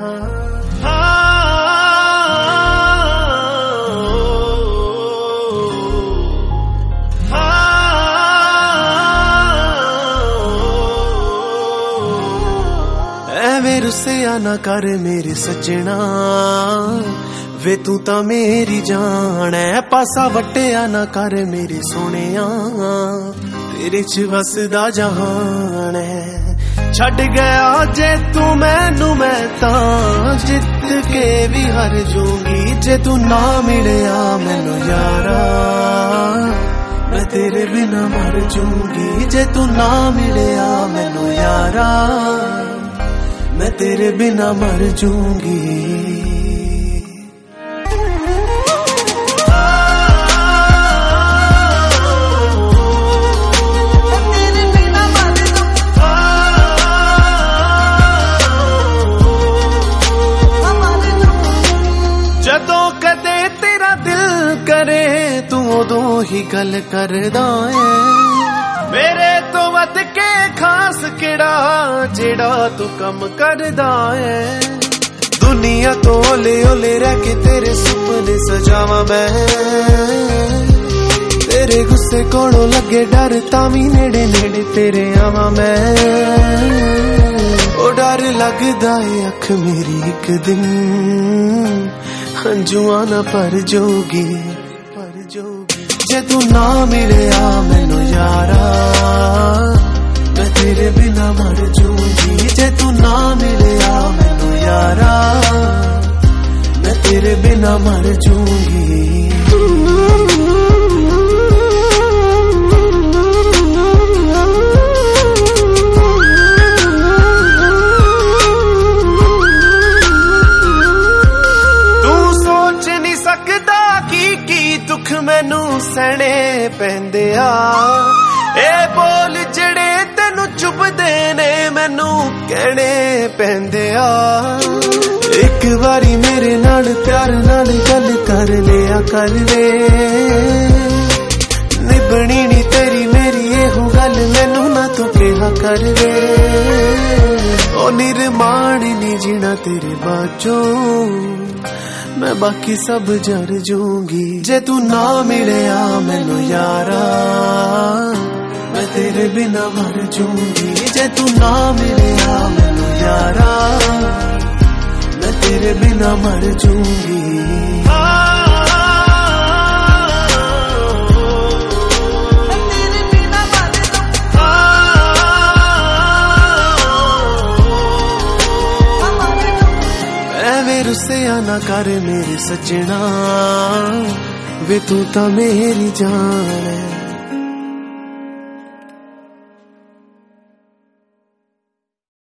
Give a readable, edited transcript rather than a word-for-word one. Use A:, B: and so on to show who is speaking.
A: ਐਵੇਂ ਰੁੱਸਿਆ ਨਾ ਕਰ ਮੇਰੇ ਸੱਜਣਾ, ਵੇ ਤੂੰ ਤਾਂ ਮੇਰੀ ਜਾਨ ਐ। ਪਾਸਾ ਵਟਿਆ ਨਾ ਕਰ ਮੇਰੇ ਸੋਹਣਿਆ, ਤੇਰੇ ਚ ਵਸਦਾ ਜਹਾਨ ਐ। ਛੱਡ ਗਿਆ ਜੇ ਤੂੰ ਮੈਨੂੰ ਮੈਂ ਤਾਂ ਜਿੱਤ ਕੇ ਵੀ ਹਾਰ ਜੂੰਗੀ। ਜੇ ਤੂੰ ਨਾ ਮਿਲਿਆ ਮੈਨੂੰ ਯਾਰਾ, मैं तेरे बिना मर जूंगी। जे तू ना मिलिया मैनू यारा, मैं तेरे बिना मर जूंगी। जदों कदे तेरा दिल करे तू उदों ही गल करदा है। मेरे तो वध के खास केड़ा जेड़ा तू कम करदा है। दुनिया तो ओले ओले रह के तेरे सुपने सजावा मैं, तेरे गुस्से कोलों लगे डर तावी नेड़े नेड़े तेरे आवा मैं। ओ डर लगदा है अख मेरी एक दिन हंजुआ ना पर जोगी। जे तू ना मिलिया मैनू यारा, मैं तेरे बिना मर जूंगी। जे तू ना मिलिया मैनू यारा, मैं तेरे बिना मर जूंगी। दुख मैनू सहने पैंदे आ, ए बोल जड़े तेनू चुभदे ने मैनू कहने पैंदे आ। एक बारी मेरे नाल प्यार नाल गल कर लिया कर वे, निभनी नी तेरी मेरी एहो गल मैनू ना तू कहा कर वे। ओ निर्माण नी जीना तेरे बाचों, मैं बाकी सब जर जूंगी। जे तू ना मिलिया मैनू यारा, मैं तेरे बिना मर जूंगी। जे तू ना मिलिया मैनू यारा, मैं तेरे बिना मर जूंगी। रुस्सिया ना कर मेरे सजना, वे तू तां मेरी जान है।